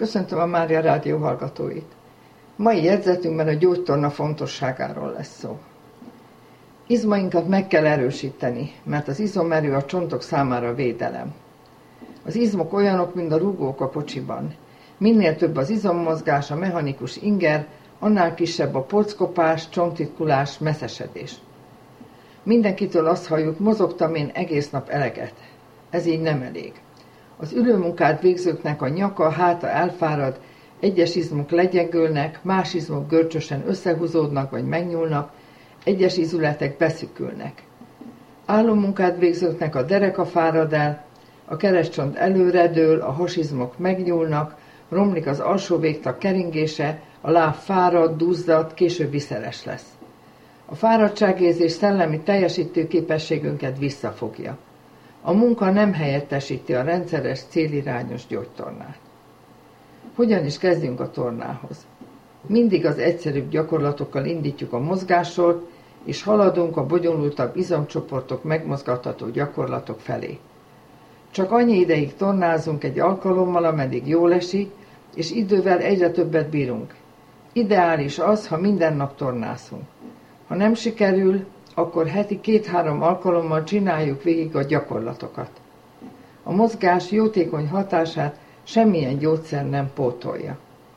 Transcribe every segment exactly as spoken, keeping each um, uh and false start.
Köszöntöm a Mária Rádió hallgatóit. Mai jegyzetünkben a gyógytorna fontosságáról lesz szó. Izmainkat meg kell erősíteni, mert az izomerő a csontok számára védelem. Az izmok olyanok, mint a rúgók a kocsiban. Minél több az izommozgás, a mechanikus inger, annál kisebb a porckopás, csontritkulás, messzesedés. Mindenkitől azt halljuk, mozogtam én egész nap eleget. Ez így nem elég. Az ülőmunkát végzőknek a nyaka, háta elfárad, egyes izmok legyengülnek, más izmok görcsösen összehúzódnak vagy megnyúlnak, egyes izületek beszükülnek. Állómunkát végzőknek a dereka fárad el, a keresztcsont előredől, a hasizmok megnyúlnak, romlik az alsó végtag keringése, a láb fárad, duzzad, később viszeres lesz. A fáradtságérzés szellemi teljesítő képességünket visszafogja. A munka nem helyettesíti a rendszeres, célirányos gyógytornát. Hogyan is kezdjünk a tornához? Mindig az egyszerűbb gyakorlatokkal indítjuk a mozgássort, és haladunk a bonyolultabb izomcsoportok megmozgatható gyakorlatok felé. Csak annyi ideig tornázunk egy alkalommal, ameddig jól esik, és idővel egyre többet bírunk. Ideális az, ha minden nap tornázunk. Ha nem sikerül, akkor heti két-három alkalommal csináljuk végig a gyakorlatokat. A mozgás jótékony hatását semmilyen gyógyszer nem pótolja.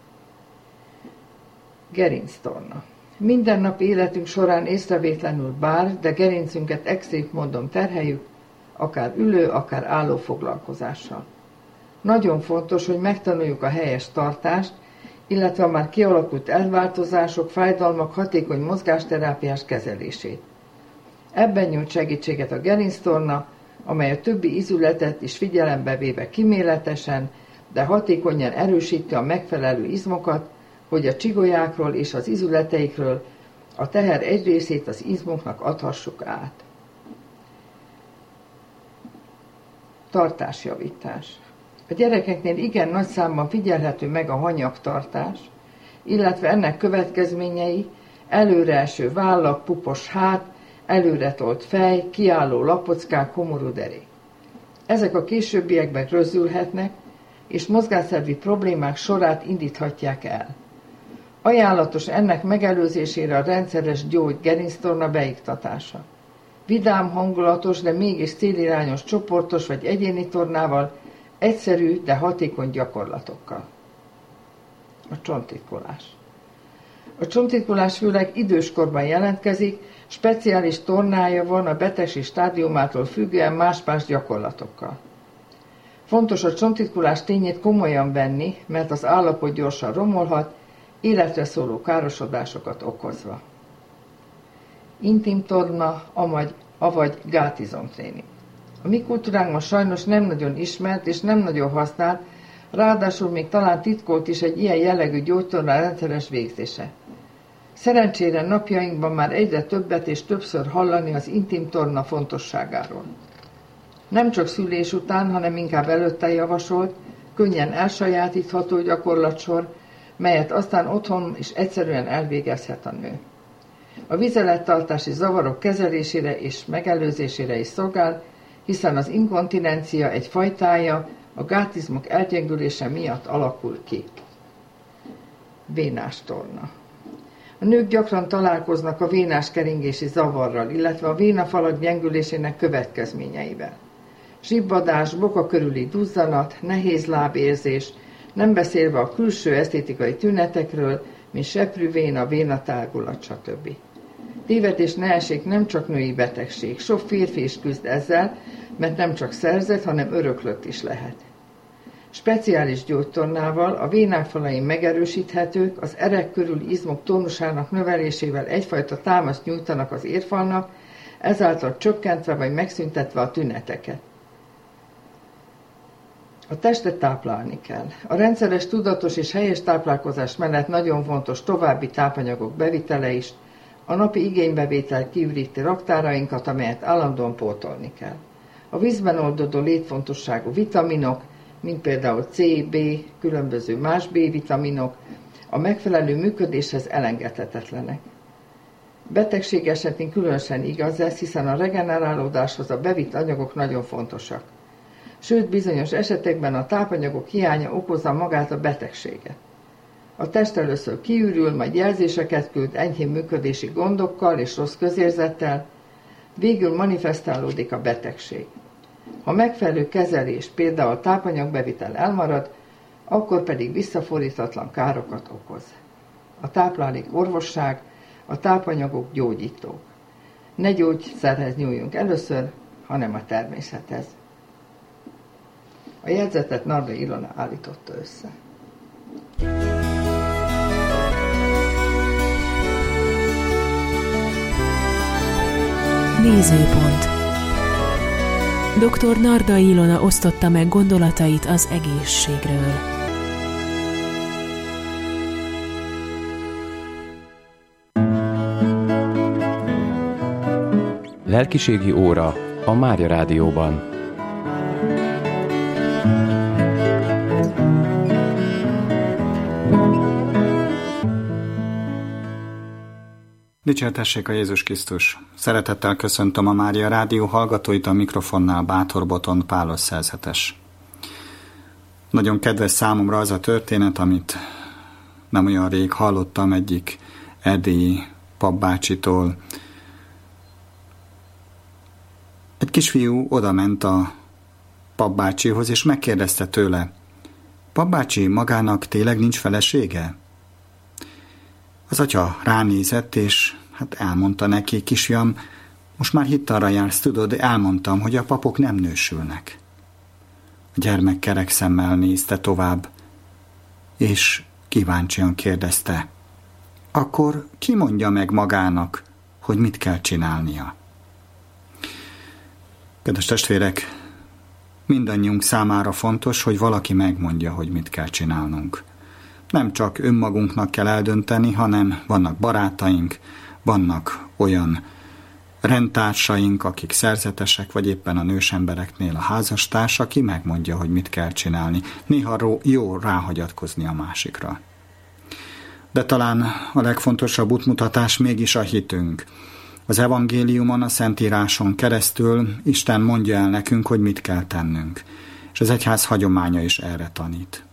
Gerinctorna. Mindennapi életünk során észrevétlenül bár, de gerincünket extrém módon terheljük, akár ülő, akár álló foglalkozással. Nagyon fontos, hogy megtanuljuk a helyes tartást, illetve a már kialakult elváltozások, fájdalmak hatékony mozgásterápiás kezelését. Ebben nyújt segítséget a gerinctorna, amely a többi izületet is figyelembe véve kíméletesen, de hatékonyan erősíti a megfelelő izmokat, hogy a csigolyákról és az izületeikről a teher egy részét az izmoknak adhassuk át. Tartásjavítás. A gyerekeknél igen nagy számban figyelhető meg a hanyagtartás, illetve ennek következményei előreeső vállak, pupos hát, előretolt fej, kiálló lapockák, komorú derék. Ezek a későbbiekben rözzülhetnek, és mozgásszervi problémák sorát indíthatják el. Ajánlatos ennek megelőzésére a rendszeres gyógy gerinctorna beiktatása. Vidám, hangulatos, de mégis célirányos csoportos vagy egyéni tornával, egyszerű, de hatékony gyakorlatokkal. A csontritkulás. A csontritkulás főleg időskorban jelentkezik, speciális tornája van a betegség stádiumától függően más-más gyakorlatokkal. Fontos a csontritkulás tényét komolyan venni, mert az állapot gyorsan romolhat, életre szóló károsodásokat okozva. Intim torna, avagy, avagy gátizomtréning. A mi kultúránkban sajnos nem nagyon ismert és nem nagyon használt, ráadásul még talán titkolt is egy ilyen jellegű gyógytorna rendszeres végzése. Szerencsére napjainkban már egyre többet és többször hallani az intim torna fontosságáról. Nem csak szülés után, hanem inkább előtte javasolt, könnyen elsajátítható gyakorlatsor, melyet aztán otthon is egyszerűen elvégezhet a nő. A vizelettartási zavarok kezelésére és megelőzésére is szolgál, hiszen az inkontinencia egy fajtája a gátizmok elgyengülése miatt alakul ki. Vénás torna. A nők gyakran találkoznak a vénás keringési zavarral, illetve a vénafalak gyengülésének következményeivel. Zsibbadás, boka körüli duzzanat, nehéz lábérzés, nem beszélve a külső esztétikai tünetekről, mint seprűvéna, vénatágulat, stb. Tévedés ne essék, nem csak női betegség. Sok férfi is küzd ezzel, mert nem csak szerzett, hanem öröklött is lehet. Speciális gyógytornával a vénák falai megerősíthetők, az erek körüli izmok tónusának növelésével egyfajta támaszt nyújtanak az érfalnak, ezáltal csökkentve vagy megszüntetve a tüneteket. A testet táplálni kell. A rendszeres, tudatos és helyes táplálkozás mellett nagyon fontos további tápanyagok bevitele is, a napi igénybevétel kiüríti raktárainkat, amelyet állandóan pótolni kell. A vízben oldódó létfontosságú vitaminok, mint például C, B, különböző más B-vitaminok, a megfelelő működéshez elengedhetetlenek. Betegség esetén különösen igaz ez, hiszen a regenerálódáshoz a bevitt anyagok nagyon fontosak. sőt bizonyos esetekben a tápanyagok hiánya okozza magát a betegséget. A test először kiürül, majd jelzéseket küld enyhén működési gondokkal és rossz közérzettel, végül manifestálódik a betegség. Ha megfelelő kezelés, például a tápanyagbevitel elmarad, akkor pedig visszafordíthatatlan károkat okoz. A táplálék orvosság, a tápanyagok gyógyítók. Ne gyógyszerhez nyúljunk először, hanem a természethez. A jegyzetet Nardai Ilona állította össze. Nézőpont. doktor Nardai Ilona osztotta meg gondolatait az egészségről. Lelkiségi óra a Mária Rádióban. Dicsértessék a Jézus Krisztus! Szeretettel köszöntöm a Mária Rádió hallgatóit, a mikrofonnál Bátor Boton Pálos szerzetes. Nagyon kedves számomra az a történet, amit nem olyan rég hallottam egyik erdélyi papbácsitól. Egy kisfiú odament a papbácsihoz, és megkérdezte tőle: papbácsi, magának tényleg nincs felesége? Az atya ránézett, és hát elmondta neki: kisfiam, most már hittalra jársz, tudod, de elmondtam, hogy a papok nem nősülnek. A gyermek kerek szemmel nézte tovább, és kíváncsian kérdezte: akkor ki mondja meg magának, hogy mit kell csinálnia? Kedves testvérek, mindannyiunk számára fontos, hogy valaki megmondja, hogy mit kell csinálnunk. Nem csak önmagunknak kell eldönteni, hanem vannak barátaink, vannak olyan rendtársaink, akik szerzetesek, vagy éppen a nős embereknél a házastárs, aki megmondja, hogy mit kell csinálni. Néha jó ráhagyatkozni a másikra. De talán a legfontosabb útmutatás mégis a hitünk. Az evangéliumon, a Szentíráson keresztül Isten mondja el nekünk, hogy mit kell tennünk. És az egyház hagyománya is erre tanít.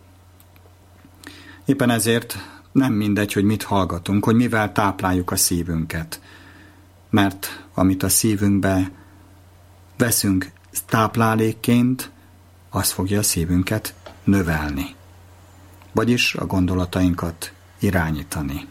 Éppen ezért nem mindegy, hogy mit hallgatunk, hogy mivel tápláljuk a szívünket. Mert amit a szívünkbe veszünk táplálékként, az fogja a szívünket növelni. Vagyis a gondolatainkat irányítani.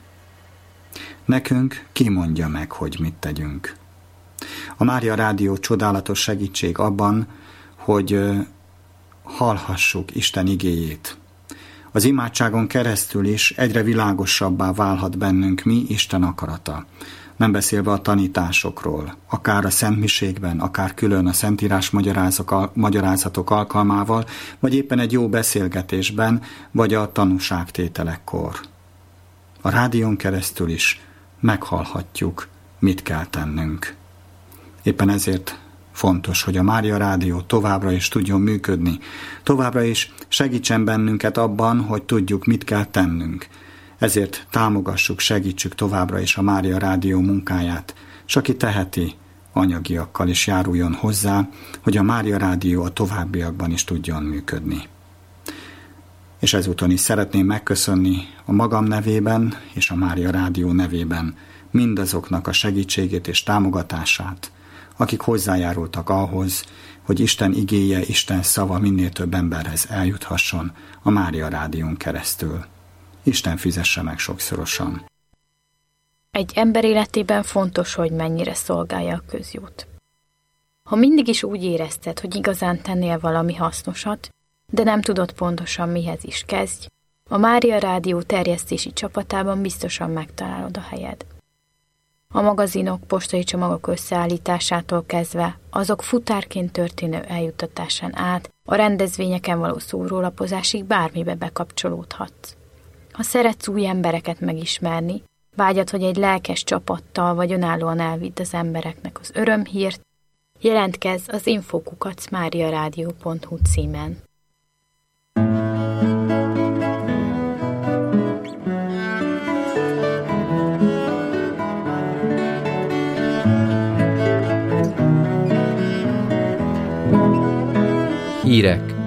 Nekünk ki mondja meg, hogy mit tegyünk. A Mária Rádió csodálatos segítség abban, hogy hallhassuk Isten igéjét. Az imádságon keresztül is egyre világosabbá válhat bennünk mi Isten akarata. Nem beszélve a tanításokról, akár a szentmiségben, akár külön a szentírás magyarázatok alkalmával, vagy éppen egy jó beszélgetésben, vagy a tanúságtételekkor. A rádión keresztül is meghallhatjuk, mit kell tennünk. Éppen ezért fontos, hogy a Mária Rádió továbbra is tudjon működni, továbbra is segítsen bennünket abban, hogy tudjuk, mit kell tennünk. Ezért támogassuk, segítsük továbbra is a Mária Rádió munkáját, és aki teheti, anyagiakkal is járuljon hozzá, hogy a Mária Rádió a továbbiakban is tudjon működni. És ezúton is szeretném megköszönni a magam nevében és a Mária Rádió nevében mindazoknak a segítségét és támogatását, akik hozzájárultak ahhoz, hogy Isten igéje, Isten szava minél több emberhez eljuthasson a Mária Rádión keresztül. Isten fizesse meg sokszorosan. Egy ember életében fontos, hogy mennyire szolgálja a közjót. Ha mindig is úgy érezted, hogy igazán tennél valami hasznosat, de nem tudod pontosan mihez is kezdj, a Mária Rádió terjesztési csapatában biztosan megtalálod a helyed. A magazinok, postai csomagok összeállításától kezdve, azok futárként történő eljuttatásán át, a rendezvényeken való szórólapozásig bármibe bekapcsolódhatsz. Ha szeretsz új embereket megismerni, vágyad, hogy egy lelkes csapattal vagy önállóan elvidd az embereknek az örömhírt, jelentkezz az info kukac mariaradio pont hu címen. hírek,